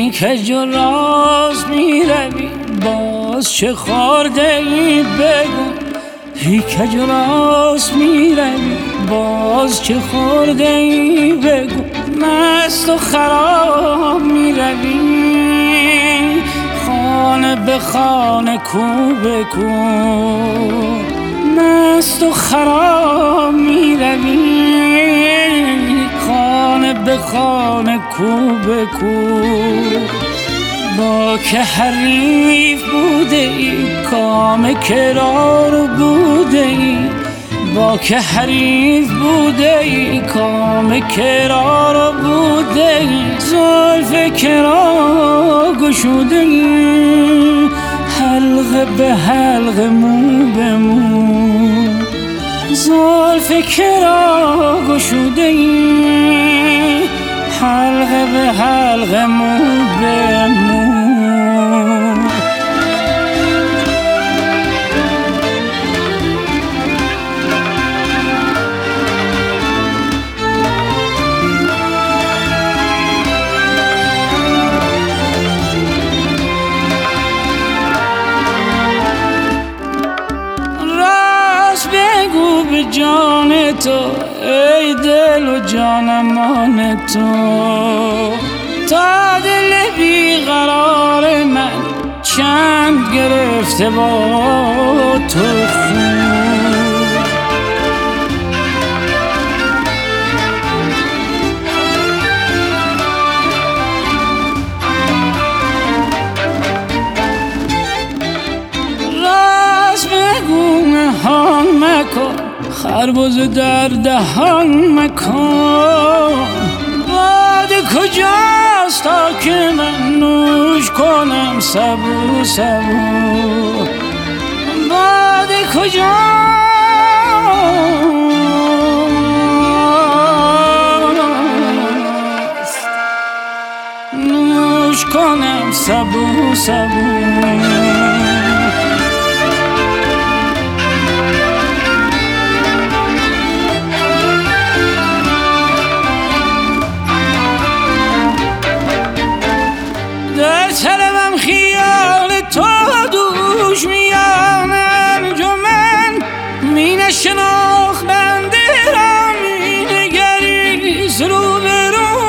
این کج و راست میروی باز چه خورده ای بگو. این کج و راست میروی باز چه خورده ای بگو. مست و خراب میروی خانه به خانه کو به کو. مست و خراب میروی خانه به خانه کو به کو. با که حریف بوده ای کام کرار بوده ای. با که حریف بوده ای کام کرار بوده ای. زلف کرا گشوده ای حلقه به حلقه مو به مو. زلف کرا گشوده ای حلقه به حلقه مو به مو. بگو به جان تو ای دل و جانمان تو. تا دل بیقرار من چند گرفته با تو خون. راست بگو نهان مکن خربزه در دهان مکن. باده کجاست تا که من نوش کنم سبو سبو. باده کجاست نوش کنم سبو سبو. در طلبم خیال تو دوش میان انجمن. می نشناخت بنده را می نگریست رو به رو.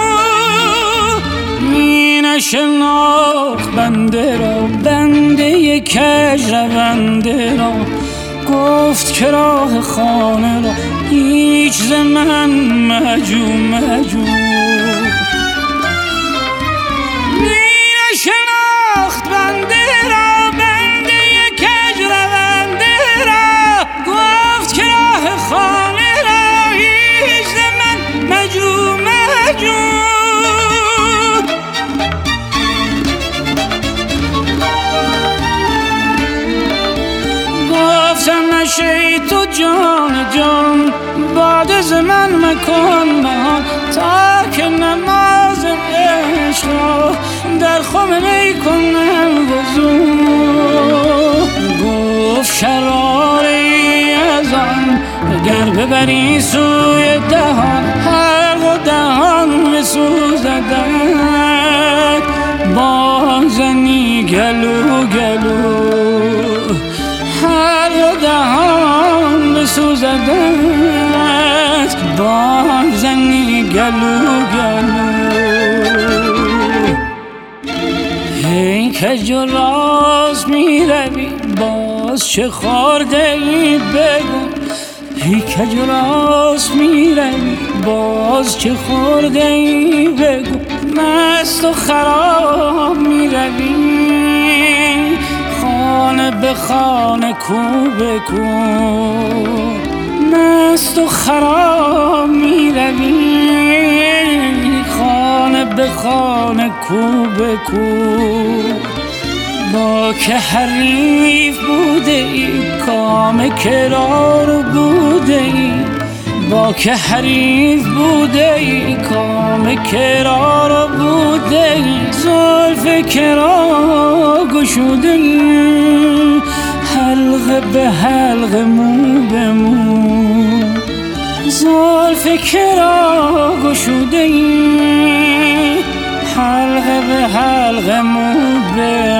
می نشناخت بنده را بنده کج رونده را. گفت که راه خانه را هیچ ز من مجو مجو. شناخت بنده را بنده کج رونده را. گفت که راه خانه را هیچ ز من مجو مجو. گفتم نشه تو جان جان باد ز من مکن نهان. تا که نماز عشق را در خم می کنم وضو. گفت شراری از آن اگر ببری سوی دهان. حلق و دهان بسوزدت بازنی گلو گلو. حلق و دهان بسوزدت بازنی گلو گلو. این کج و راست میروی باز چه خورده ای بگو. این کج و راست میروی باز چه خورده ای بگو. مست و خراب میروی خانه به خانه کو به کو. مست و خراب میروی خانه به خانه کو به کو. با که حریف بوده ای کام کرار بوده ای. با که حریف بوده ای کام کرار بوده ای. زلف کرا گشوده ای حلقه به حلقه مو به مو. زلف کرا گشوده ای حلقه به حلقه مو به